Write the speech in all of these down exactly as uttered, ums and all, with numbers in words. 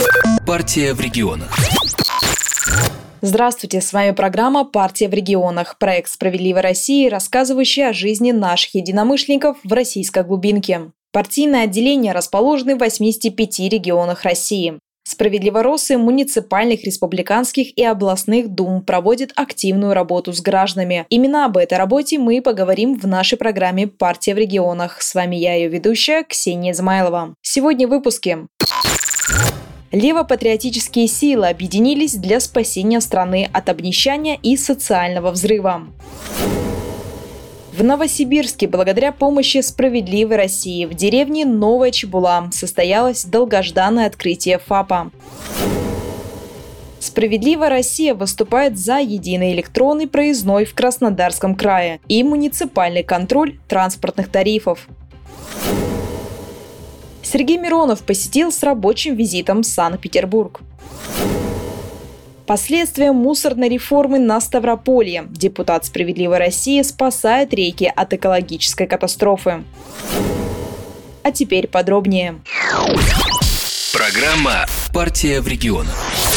Партия в регионах. Здравствуйте, с вами программа «Партия в регионах», проект «Справедливой России», рассказывающий о жизни наших единомышленников в российской глубинке. Партийные отделения расположены в восьмидесяти пяти регионах России. Справедливоросы муниципальных, республиканских и областных дум проводят активную работу с гражданами. Именно об этой работе мы поговорим в нашей программе «Партия в регионах». С вами я, ее ведущая, Ксения Измайлова. Сегодня в выпуске. Левопатриотические силы объединились для спасения страны от обнищания и социального взрыва. В Новосибирске, благодаря помощи «Справедливой России», в деревне Новая Чебула состоялось долгожданное открытие ФАПа. «Справедливая Россия» выступает за единый электронный проездной в Краснодарском крае и муниципальный контроль транспортных тарифов. Сергей Миронов посетил с рабочим визитом Санкт-Петербург. Последствия мусорной реформы на Ставрополье. Депутат «Справедливой России» спасает реки от экологической катастрофы. А теперь подробнее. Программа «Партия в регионах».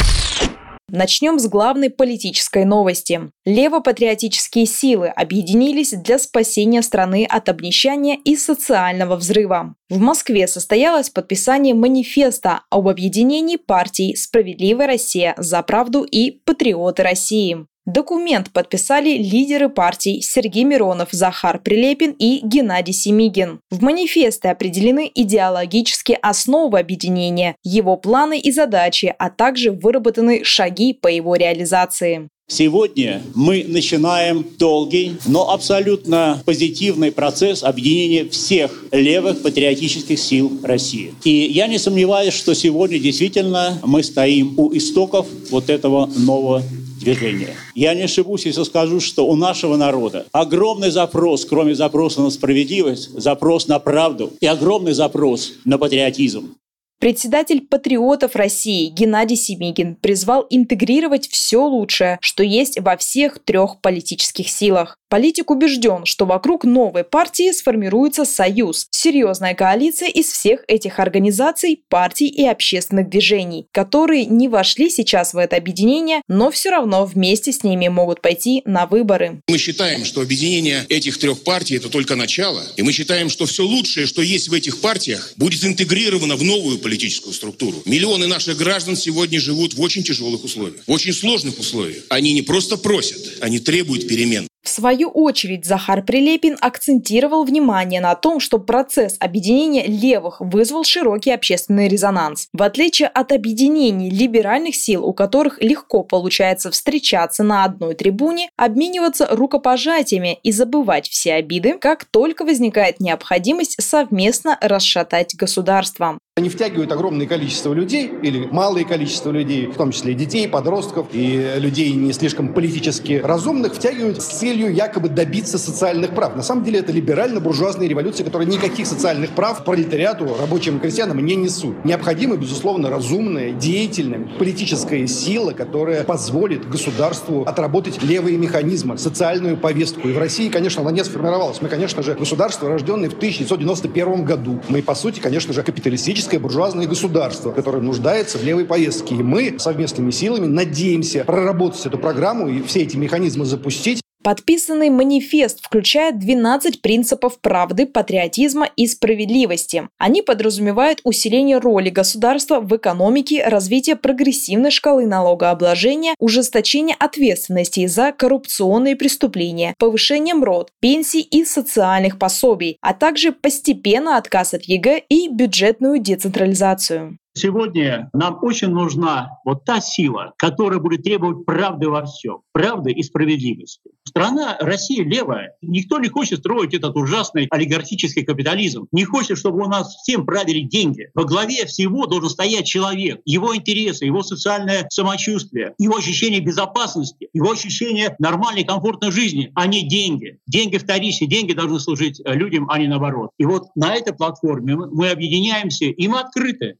Начнем с главной политической новости. Левопатриотические силы объединились для спасения страны от обнищания и социального взрыва. В Москве состоялось подписание манифеста об объединении партий «Справедливая Россия», «За правду» и «Патриоты России». Документ подписали лидеры партий Сергей Миронов, Захар Прилепин и Геннадий Семигин. В манифесте определены идеологические основы объединения, его планы и задачи, а также выработаны шаги по его реализации. Сегодня мы начинаем долгий, но абсолютно позитивный процесс объединения всех левых патриотических сил России. И я не сомневаюсь, что сегодня действительно мы стоим у истоков вот этого нового движения. Я не ошибусь, если скажу, что у нашего народа огромный запрос, кроме запроса на справедливость, запрос на правду и огромный запрос на патриотизм. Председатель «Патриотов России» Геннадий Семигин призвал интегрировать все лучшее, что есть во всех трех политических силах. Политик убежден, что вокруг новой партии сформируется союз, серьезная коалиция из всех этих организаций, партий и общественных движений, которые не вошли сейчас в это объединение, но все равно вместе с ними могут пойти на выборы. Мы считаем, что объединение этих трех партий – это только начало, и мы считаем, что все лучшее, что есть в этих партиях, будет интегрировано в новую политическую структуру. Миллионы наших граждан сегодня живут в очень тяжелых условиях, в очень сложных условиях. Они не просто просят, они требуют перемен. В свою очередь Захар Прилепин акцентировал внимание на том, что процесс объединения левых вызвал широкий общественный резонанс. В отличие от объединений либеральных сил, у которых легко получается встречаться на одной трибуне, обмениваться рукопожатиями и забывать все обиды, как только возникает необходимость совместно расшатать государство. Они втягивают огромное количество людей, или малое количество людей, в том числе и детей, подростков, и людей не слишком политически разумных, втягивают с целью якобы добиться социальных прав. На самом деле это либерально-буржуазная революция, которая никаких социальных прав пролетариату, рабочим и крестьянам не несут. Необходима, безусловно, разумная, деятельная политическая сила, которая позволит государству отработать левые механизмы, социальную повестку. И в России, конечно, она не сформировалась. Мы, конечно же, государство, рожденное в тысяча девятьсот девяносто первом году. Мы, по сути, конечно же, капиталистическое буржуазное государство, которое нуждается в левой повестке. И мы совместными силами надеемся проработать эту программу и все эти механизмы запустить. Подписанный манифест включает двенадцать принципов правды, патриотизма и справедливости. Они подразумевают усиление роли государства в экономике, развитие прогрессивной шкалы налогообложения, ужесточение ответственности за коррупционные преступления, повышение МРОТ, пенсий и социальных пособий, а также постепенно отказ от ЕГЭ и бюджетную децентрализацию. Сегодня нам очень нужна вот та сила, которая будет требовать правды во всем, правды и справедливости. Страна Россия левая. Никто не хочет строить этот ужасный олигархический капитализм. Не хочет, чтобы у нас всем правили деньги. Во главе всего должен стоять человек, его интересы, его социальное самочувствие, его ощущение безопасности, его ощущение нормальной, комфортной жизни, а не деньги. Деньги вторичные, деньги должны служить людям, а не наоборот. И вот на этой платформе мы объединяемся, и мы открыты. Мы призываем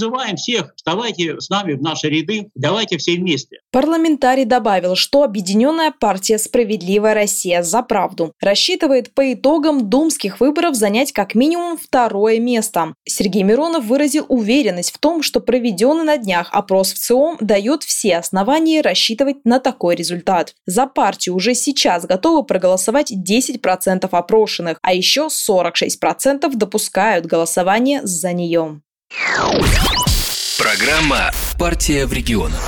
призываем всех, вставайте с нами в наши ряды, давайте все вместе. Парламентарий добавил, что Объединенная партия «Справедливая Россия за правду» рассчитывает по итогам думских выборов занять как минимум второе место. Сергей Миронов выразил уверенность в том, что проведенный на днях опрос в ЦИОМ дает все основания рассчитывать на такой результат. За партию уже сейчас готовы проголосовать десять процентов опрошенных, а еще сорок шесть процентов допускают голосование за нее. Программа «Партия в регионах».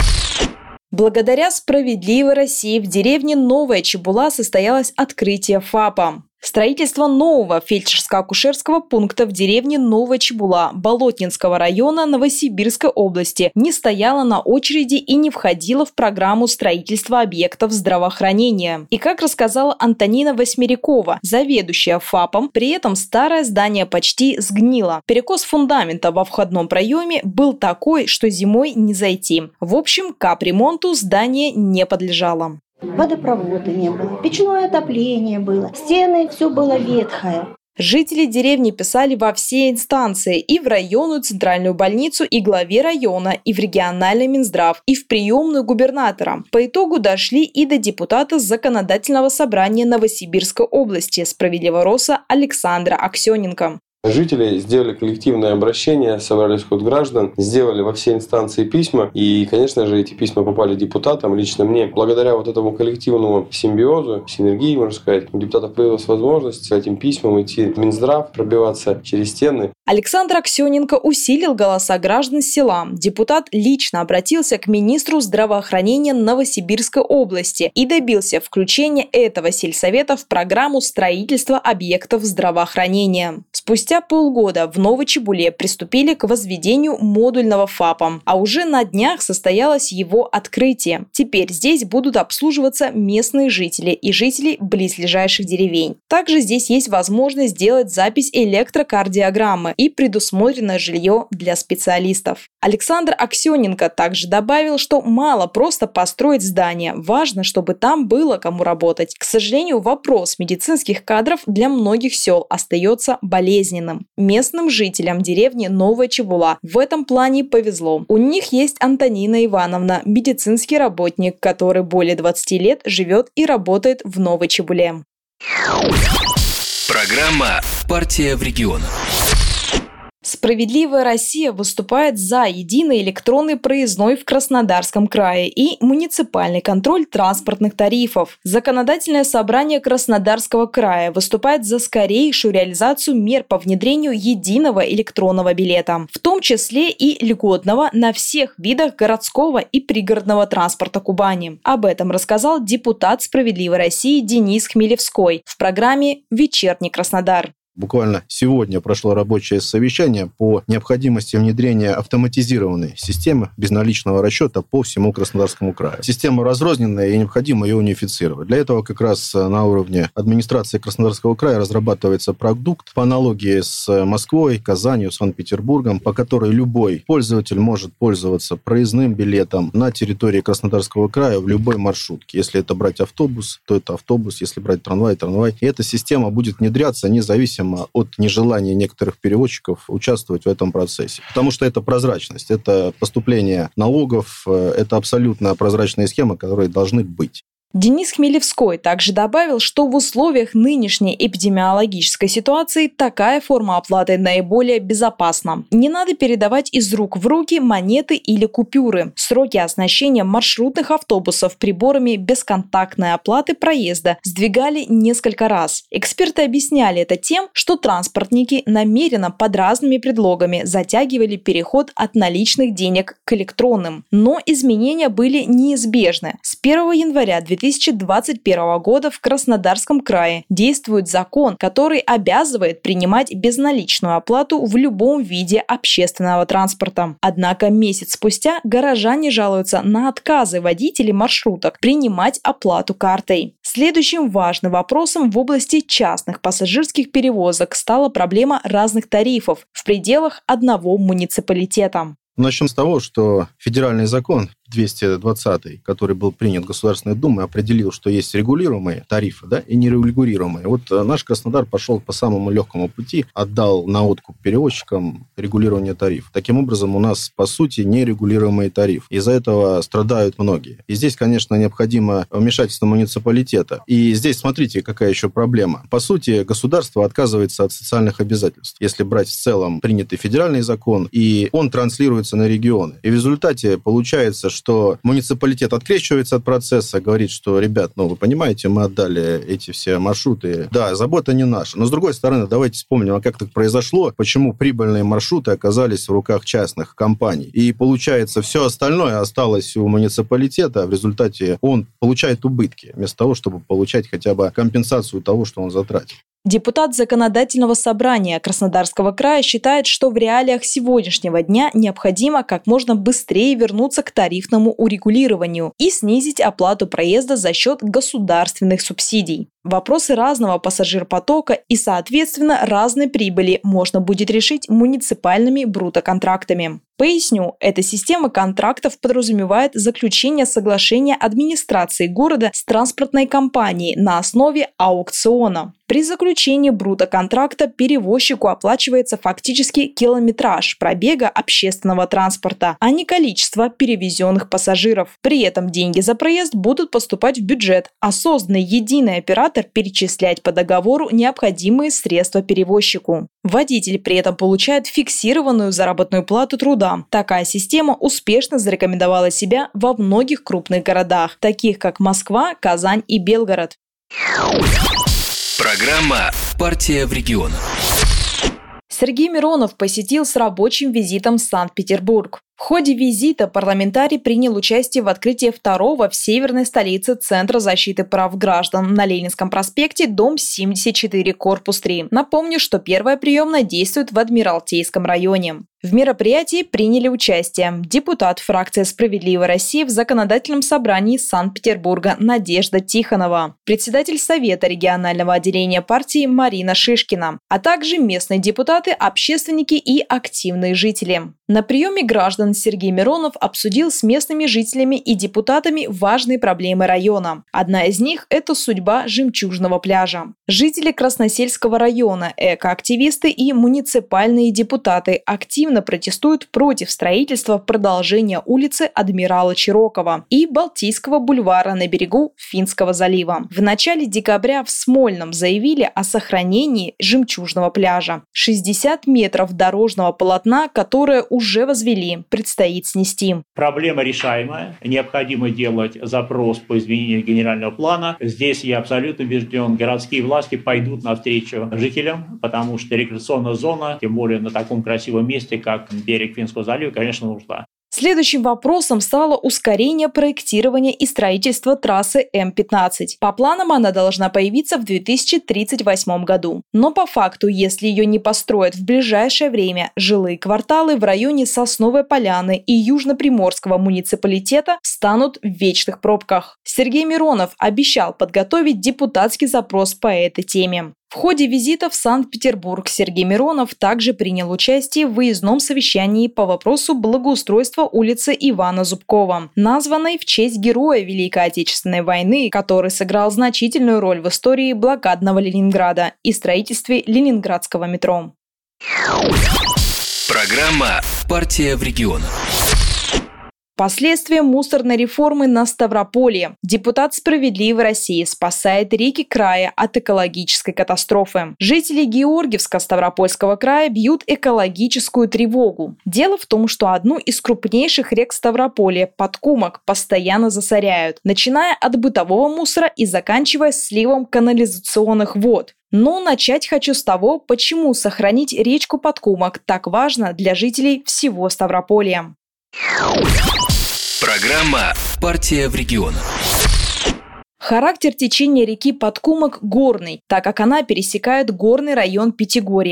Благодаря «Справедливой России» в деревне Новая Чебула состоялось открытие ФАПа. Строительство нового фельдшерско-акушерского пункта в деревне Новая Чебула Болотнинского района Новосибирской области не стояло на очереди и не входило в программу строительства объектов здравоохранения. И как рассказала Антонина Восьмерякова, заведующая ФАПом, при этом старое здание почти сгнило. Перекос фундамента во входном проеме был такой, что зимой не зайти. В общем, капремонту здание не подлежало. Водопровода не было, печное отопление было, стены, все было ветхое. Жители деревни писали во все инстанции, и в районную центральную больницу, и главе района, и в региональный Минздрав, и в приемную губернатора. По итогу дошли и до депутата Законодательного собрания Новосибирской области «Справедливороса» Александра Аксененко. Жители сделали коллективное обращение, собрали сход граждан, сделали во все инстанции письма. И, конечно же, эти письма попали депутатам, лично мне. Благодаря вот этому коллективному симбиозу, синергии, можно сказать, у депутатов появилась возможность с этим письмом идти в Минздрав, пробиваться через стены. Александр Аксененко усилил голоса граждан села. Депутат лично обратился к министру здравоохранения Новосибирской области и добился включения этого сельсовета в программу строительства объектов здравоохранения. Спустя полгода в Новой Чебуле приступили к возведению модульного ФАПа, а уже на днях состоялось его открытие. Теперь здесь будут обслуживаться местные жители и жители близлежащих деревень. Также здесь есть возможность сделать запись электрокардиограммы и предусмотрено жилье для специалистов. Александр Аксененко также добавил, что мало просто построить здание, важно, чтобы там было кому работать. К сожалению, вопрос медицинских кадров для многих сел остается болезненным. Местным жителям деревни Новая Чебула в этом плане повезло. У них есть Антонина Ивановна, медицинский работник, который более двадцати лет живет и работает в Новой Чебуле. Программа «Партия в регионах». «Справедливая Россия» выступает за единый электронный проездной в Краснодарском крае и муниципальный контроль транспортных тарифов. Законодательное собрание Краснодарского края выступает за скорейшую реализацию мер по внедрению единого электронного билета, в том числе и льготного на всех видах городского и пригородного транспорта Кубани. Об этом рассказал депутат «Справедливой России» Денис Хмелевской в программе «Вечерний Краснодар». Буквально сегодня прошло рабочее совещание по необходимости внедрения автоматизированной системы безналичного расчета по всему Краснодарскому краю. Система разрозненная, и необходимо ее унифицировать. Для этого как раз на уровне администрации Краснодарского края разрабатывается продукт по аналогии с Москвой, Казанью, Санкт-Петербургом, по которой любой пользователь может пользоваться проездным билетом на территории Краснодарского края в любой маршрутке. Если это брать автобус, то это автобус, если брать трамвай, трамвай. И эта система будет внедряться независимо от нежелания некоторых перевозчиков участвовать в этом процессе. Потому что это прозрачность, это поступление налогов, это абсолютно прозрачная схема, которые должны быть. Денис Хмелевской также добавил, что в условиях нынешней эпидемиологической ситуации такая форма оплаты наиболее безопасна. Не надо передавать из рук в руки монеты или купюры. Сроки оснащения маршрутных автобусов приборами бесконтактной оплаты проезда сдвигали несколько раз. Эксперты объясняли это тем, что транспортники намеренно под разными предлогами затягивали переход от наличных денег к электронным. Но изменения были неизбежны. С первого января две тысячи двадцать первого года в Краснодарском крае действует закон, который обязывает принимать безналичную оплату в любом виде общественного транспорта. Однако месяц спустя горожане жалуются на отказы водителей маршруток принимать оплату картой. Следующим важным вопросом в области частных пассажирских перевозок стала проблема разных тарифов в пределах одного муниципалитета. Начнем с того, что федеральный закон двести двадцатый, который был принят Государственной Думой, определил, что есть регулируемые тарифы, да, и нерегулируемые. Вот наш Краснодар пошел по самому легкому пути, отдал на откуп перевозчикам регулирование тарифов. Таким образом, у нас, по сути, нерегулируемый тариф. Из-за этого страдают многие. И здесь, конечно, необходимо вмешательство муниципалитета. И здесь, смотрите, какая еще проблема. По сути, государство отказывается от социальных обязательств. Если брать в целом принятый федеральный закон, и он транслируется на регионы. И в результате получается, что муниципалитет открещивается от процесса, говорит, что, ребят, ну, вы понимаете, мы отдали эти все маршруты. Да, забота не наша. Но, с другой стороны, давайте вспомним, а как так произошло, почему прибыльные маршруты оказались в руках частных компаний. И, получается, все остальное осталось у муниципалитета, а в результате он получает убытки, вместо того, чтобы получать хотя бы компенсацию того, что он затратил. Депутат Законодательного собрания Краснодарского края считает, что в реалиях сегодняшнего дня необходимо как можно быстрее вернуться к тарифному урегулированию и снизить оплату проезда за счет государственных субсидий. Вопросы разного пассажирпотока и, соответственно, разной прибыли можно будет решить муниципальными брутоконтрактами. Поясню, эта система контрактов подразумевает заключение соглашения администрации города с транспортной компанией на основе аукциона. При заключении брутоконтракта перевозчику оплачивается фактически километраж пробега общественного транспорта, а не количество перевезенных пассажиров. При этом деньги за проезд будут поступать в бюджет, а созданный единый оператор перечислять по договору необходимые средства перевозчику. Водитель при этом получает фиксированную заработную плату труда. Такая система успешно зарекомендовала себя во многих крупных городах, таких как Москва, Казань и Белгород. Программа «Партия в регионах». Сергей Миронов посетил с рабочим визитом Санкт-Петербург. В ходе визита парламентарий принял участие в открытии второго в северной столице Центра защиты прав граждан на Ленинском проспекте, дом семьдесят четыре, корпус три. Напомню, что первая приемная действует в Адмиралтейском районе. В мероприятии приняли участие депутат фракции «Справедливая Россия» в Законодательном собрании Санкт-Петербурга Надежда Тихонова, председатель Совета регионального отделения партии Марина Шишкина, а также местные депутаты, общественники и активные жители. На приеме граждан Сергей Миронов обсудил с местными жителями и депутатами важные проблемы района. Одна из них – это судьба Жемчужного пляжа. Жители Красносельского района, экоактивисты и муниципальные депутаты активно протестуют против строительства продолжения улицы Адмирала Чирокова и Балтийского бульвара на берегу Финского залива. В начале декабря в Смольном заявили о сохранении Жемчужного пляжа. шестьдесят метров дорожного полотна, которое уже возвели, предстоит снести. Проблема решаемая. Необходимо делать запрос по изменению генерального плана. Здесь я абсолютно убежден, городские власти пойдут навстречу жителям, потому что рекреационная зона, тем более на таком красивом месте, как берег Финского залива, конечно, нужна. Следующим вопросом стало ускорение проектирования и строительства трассы эм пятнадцать. По планам она должна появиться в две тысячи тридцать восьмом году. Но по факту, если ее не построят в ближайшее время, жилые кварталы в районе Сосновой Поляны и Южно-Приморского муниципалитета встанут в вечных пробках. Сергей Миронов обещал подготовить депутатский запрос по этой теме. В ходе визита в Санкт-Петербург Сергей Миронов также принял участие в выездном совещании по вопросу благоустройства улицы Ивана Зубкова, названной в честь героя Великой Отечественной войны, который сыграл значительную роль в истории блокадного Ленинграда и строительстве ленинградского метро. Программа «Партия в регионах». Последствия мусорной реформы на Ставрополье. Депутат «Справедливой России» спасает реки края от экологической катастрофы. Жители Георгиевска Ставропольского края бьют экологическую тревогу. Дело в том, что одну из крупнейших рек Ставрополья, Подкумок, постоянно засоряют, начиная от бытового мусора и заканчивая сливом канализационных вод. Но начать хочу с того, почему сохранить речку Подкумок так важно для жителей всего Ставрополья. Программа «Партия в регионах». Характер течения реки Подкумок горный, так как она пересекает горный район Пятигорья.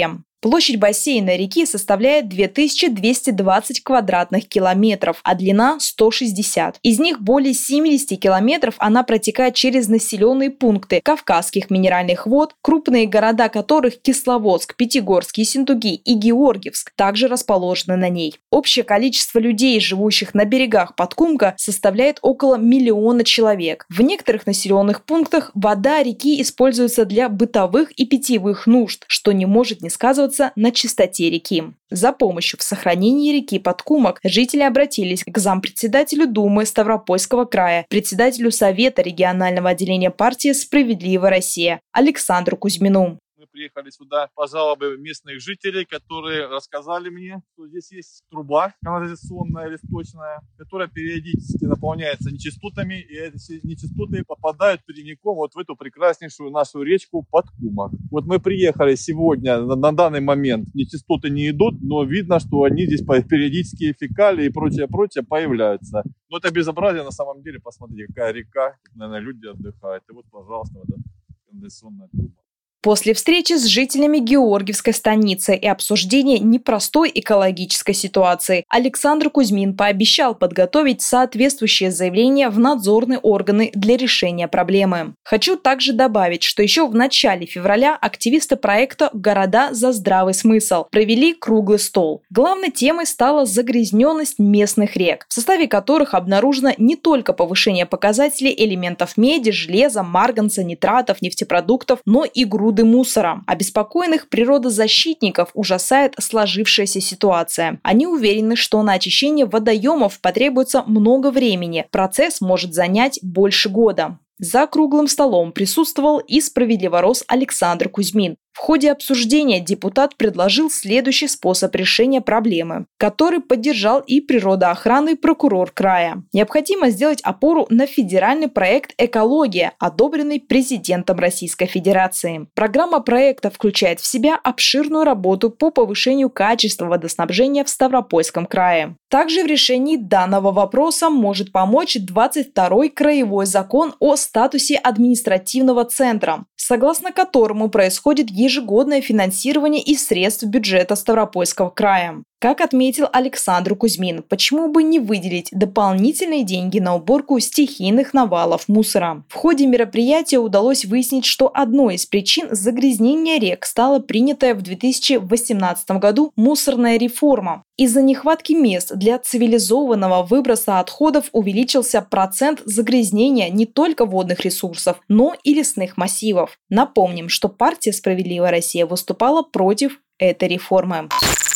Площадь бассейна реки составляет две тысячи двести двадцать квадратных километров, а длина сто шестьдесят. Из них более семьдесят километров она протекает через населенные пункты Кавказских минеральных вод, крупные города которых Кисловодск, Пятигорск, Ессентуки и Георгиевск также расположены на ней. Общее количество людей, живущих на берегах Подкумка, составляет около миллиона человек. В некоторых населенных пунктах вода реки используется для бытовых и питьевых нужд, что не может не сказываться на чистоте реки. За помощью в сохранении реки Подкумок жители обратились к зампредседателю Думы Ставропольского края, председателю Совета регионального отделения партии «Справедливая Россия» Александру Кузьмину. Мы приехали сюда по жалобе местных жителей, которые рассказали мне, что здесь есть труба канализационная или сточная, которая периодически наполняется нечистотами, и эти нечистоты попадают прямиком вот в эту прекраснейшую нашу речку Подкумок. Вот мы приехали сегодня, на, на данный момент нечистоты не идут, но видно, что они здесь периодически фекалии и прочее-прочее появляются. Но это безобразие на самом деле, посмотрите, какая река, наверное, люди отдыхают. И вот, пожалуйста, вот эта канализационная труба. После встречи с жителями Георгиевской станицы и обсуждения непростой экологической ситуации Александр Кузьмин пообещал подготовить соответствующее заявление в надзорные органы для решения проблемы. Хочу также добавить, что еще в начале февраля активисты проекта «Города за здравый смысл» провели круглый стол. Главной темой стала загрязненность местных рек, в составе которых обнаружено не только повышение показателей элементов меди, железа, марганца, нитратов, нефтепродуктов, но и груды мусора. Обеспокоенных природозащитников ужасает сложившаяся ситуация. Они уверены, что на очищение водоемов потребуется много времени. Процесс может занять больше года. За круглым столом присутствовал и справедливорос Александр Кузьмин. В ходе обсуждения депутат предложил следующий способ решения проблемы, который поддержал и природоохранный прокурор края. Необходимо сделать опору на федеральный проект «Экология», одобренный президентом Российской Федерации. Программа проекта включает в себя обширную работу по повышению качества водоснабжения в Ставропольском крае. Также в решении данного вопроса может помочь двадцать второй краевой закон о статусе административного центра, согласно которому происходит ежегодное финансирование из средств бюджета Ставропольского края. Как отметил Александр Кузьмин, почему бы не выделить дополнительные деньги на уборку стихийных навалов мусора? В ходе мероприятия удалось выяснить, что одной из причин загрязнения рек стала принятая в две тысячи восемнадцатом году мусорная реформа. Из-за нехватки мест для цивилизованного выброса отходов увеличился процент загрязнения не только водных ресурсов, но и лесных массивов. Напомним, что партия «Справедливая Россия» выступала против этой реформы.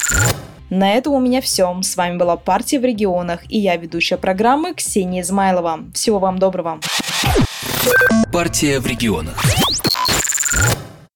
На этом у меня все. С вами была «Партия в регионах» и я, ведущая программы Ксения Измайлова. Всего вам доброго. «Партия в регионах».